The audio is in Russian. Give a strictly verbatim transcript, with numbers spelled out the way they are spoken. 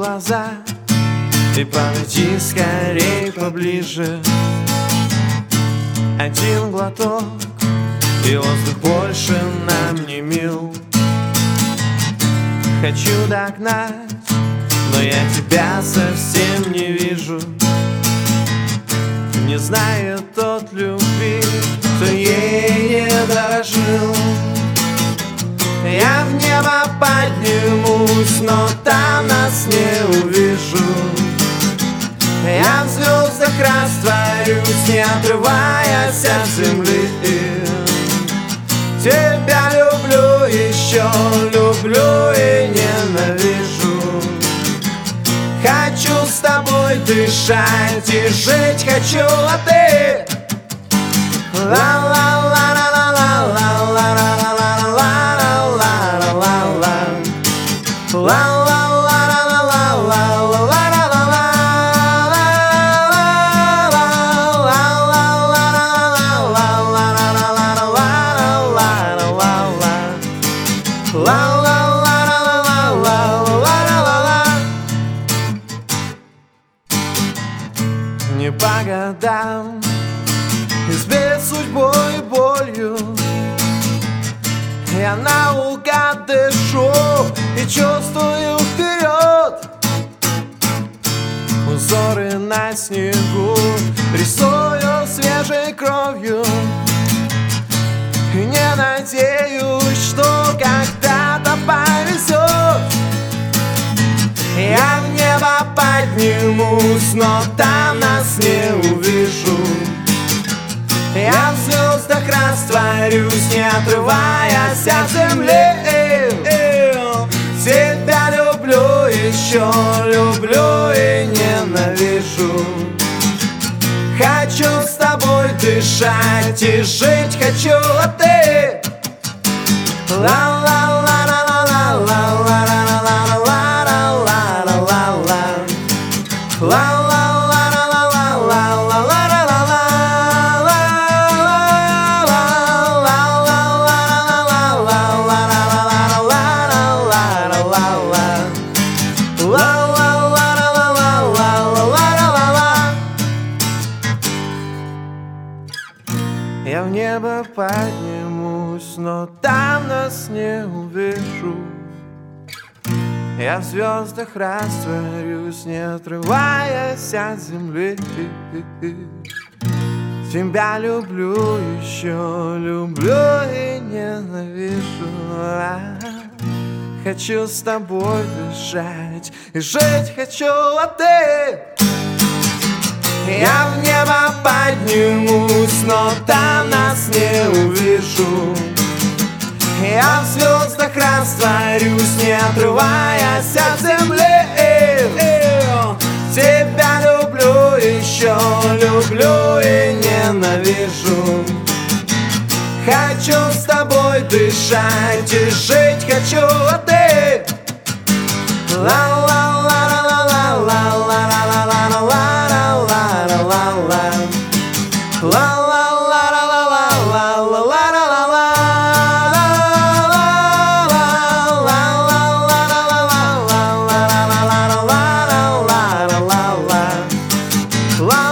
глаза и подойти скорей поближе. Один глоток, и воздух больше нам не мил. Хочу догнать, но я тебя совсем не вижу. Не знает тот любви, кто ей не дорожил. Я в небо поднимусь, но там нас не увижу. Я в звездах растворюсь, не отрываясь от земли. Тебя люблю, еще люблю и ненавижу. Хочу с тобой дышать и жить хочу, а ты не по годам, избит судьбой и болью. Я наугад дышу и чувствую вперед. Узоры на снегу рисую свежей кровью. И не надеюсь, что когда-то повезет. Я в небо поднимусь, но там нас не увижу. Я в звездах растворюсь, не отрываясь от земли. Тебя люблю, еще люблю и ненавижу. Хочу с тобой дышать и жить хочу, а ты я в небо поднимусь, но там нас не увижу. Я в звездах растворюсь, не отрываясь от земли. Тебя люблю, еще люблю и ненавижу. Хочу с тобой дышать и жить хочу, а ты я в небо поднимусь, но там нас не увижу. Я в звездах растворюсь, не отрываясь от земли. Тебя люблю, еще люблю и ненавижу. Хочу с тобой дышать и жить хочу, а ты la